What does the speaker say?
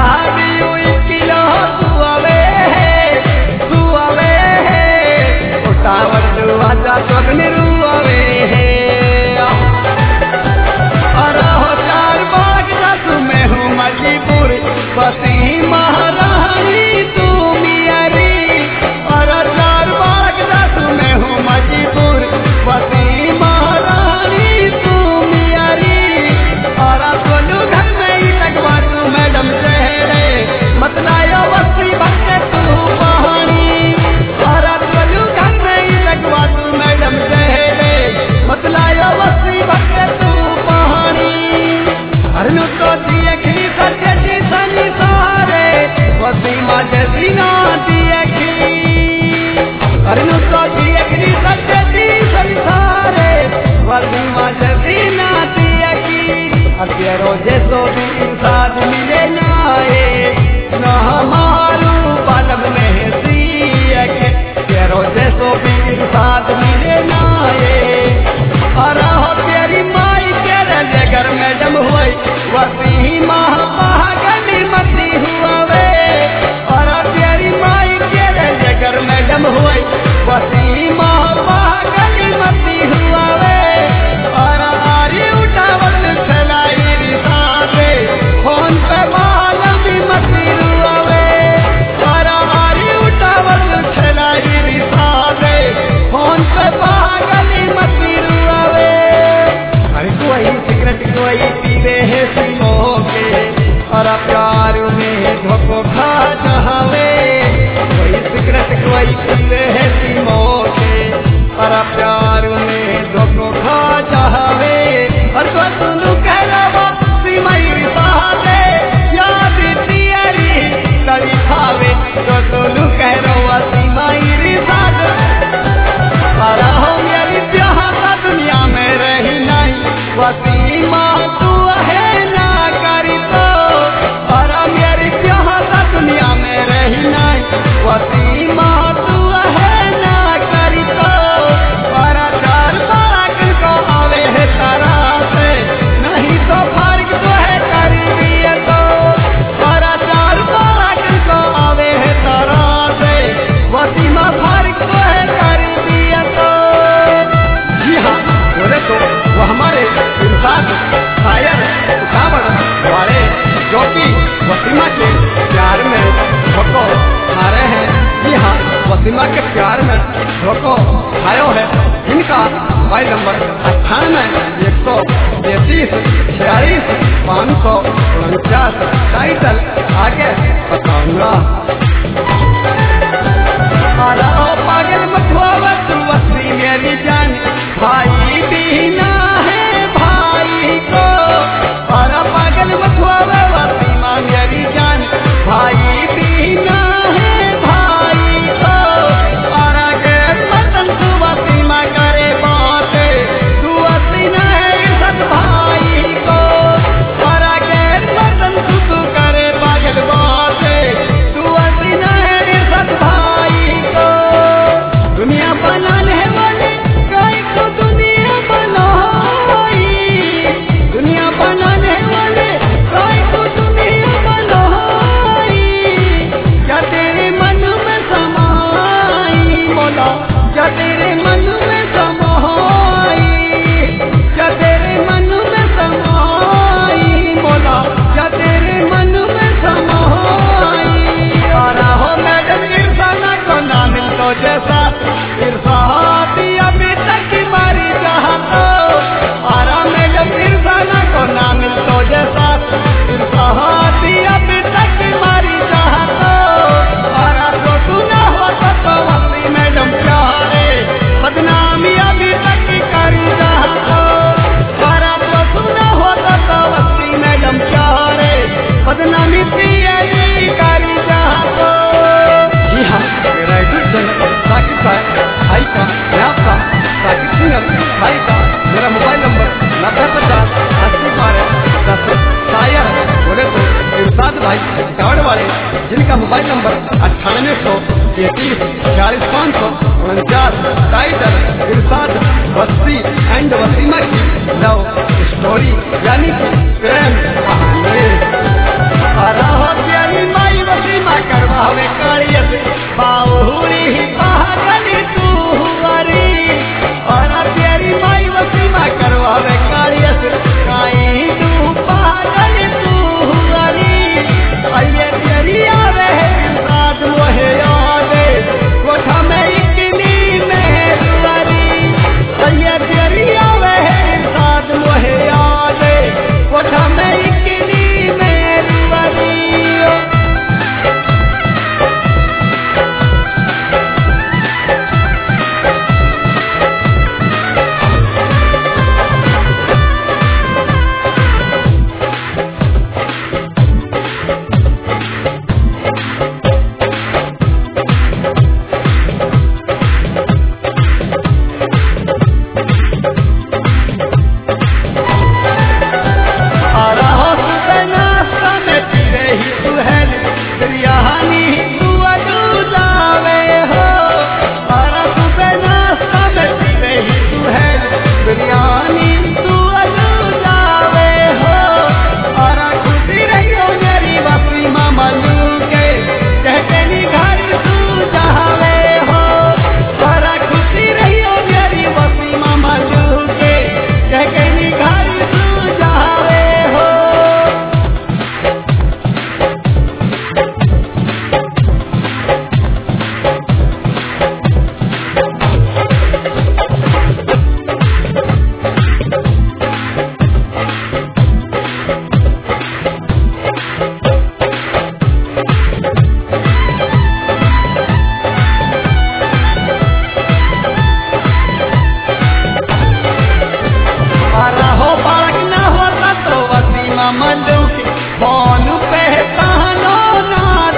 शादी हुई किलो सुआवे उठावर दुआजा सोगनी रुआवे और हो चार बाग जासु में हूँ मजबूर बसी महारानी तू मियारी और चार बाग जासु में हूँ मजबूर बसी महारानी तू मियारी और सोनू घर में ही लगवा तू मैडम चेहरे मतलायो बसी भक्के तू कहानी और सोनू घर में ही लगवा तू मैडम चेहरे मतलायो बसी भक्के तू कहानी अरनु तो दिए खी सच्चे जी सनी सारे बसी माजे सीना दिए खी अरनु तो दिए खी सच्चे जी सनी सारे बसी माजे सीना दिए खी अत्या रोजे सो भी इंसान मिले नाए न हमारू बालम में सिए के अत्या रोजे सो भी इंसान मिले नाए और हो तेरी माई तेरे लेकर मैडम हुई वसी महागनी मती हुआ वे और तेरी माई तेरे लेकर मैडम हुई वसी महागनी मती हुआ वे और आरी उठावत चलाई रिसाते फोन पे मालमी मती हुआ वे और आरी उठावत चलाई रिसाते फोन पे मालमी मती हुआ वे अरे कोई सिगरेट कोई पीवे है सिमो के और प्यार में धोखो खा चाहवे कोई सिगरेट कोई पीवे है सिमो के और प्यार में धोखो खा चाहवे और तो सुनु कह रहा सिमई साथे याद तियारी तड़ी खावे तो सुनु कह रहा सिमई साथे सारा हो मेरी प्यार दुनिया में रही नहीं वसी माँ तू है ना करी तो और मेरी प्यार दुनिया में रही नहीं वसी माँ तू है ना करी तो और चार बाग को आवे है तारा से नहीं तो फर्क तो है करी दिए तो और चार बाग को आवे है तारा से वसी माँ फर्क तो है करी दिए तो जी हाँ बोले तो वो हमारे इंसान शायर उठावड़ वाले जो कि वसीमा के प्यार में धोखो खा रहे हैं। जी हाँ वसीमा के प्यार में धोखो खायो है। इनका मोबाइल नंबर 98-133-46-549 टाइटल आगे बताऊंगा। पागल मथुआवत वसी मेरी जान भाई बीना है भाई को और पागल मथुआवत मेरी जान भाई बीना है भाई को और अगर मदन तू वसीमा करे बात तू वसीना है सत भाई को और अगर मदन तू करे पागल बात तू वसीना है सत भाई को दुनिया बनाने वाले कोई को दुनिया बनाई दुनिया बनाने वाले कोई को दुनिया बनाई क्या तेरे मन में समाई बोला क्या तेरे मन में समाई क्या तेरे मन में समाई बोला क्या तेरे मन में समाई और हो मैडम इरफाना को ना मिल तो जैसा इरफानी अभी तक मारी जहाँ तो और मैडम इरफाना को ना मिल तो जैसा इरफानी अभी तक मारी जहाँ तो और तो सुना होता तो वसी मैडम प्यारे बदनामी अभी तक करी जहाँ तो और तो सुना होता तो वसी मैडम प्यारे बदनामी पियरी करी जहाँ तो। जी हाँ मेरा साकिब भाई का आपका साकिब सिंगर भाई का मेरा मोबाइल नंबर 9050-8012-10 शायर बोले तो इरशाद भाई कावड़ वाले जिनका मोबाइल नंबर 98-133-46-549 टाइटल इरशाद वसी एंड वसीमा की लव स्टोरी यानी कि प्रेम कहानी। कल्याणी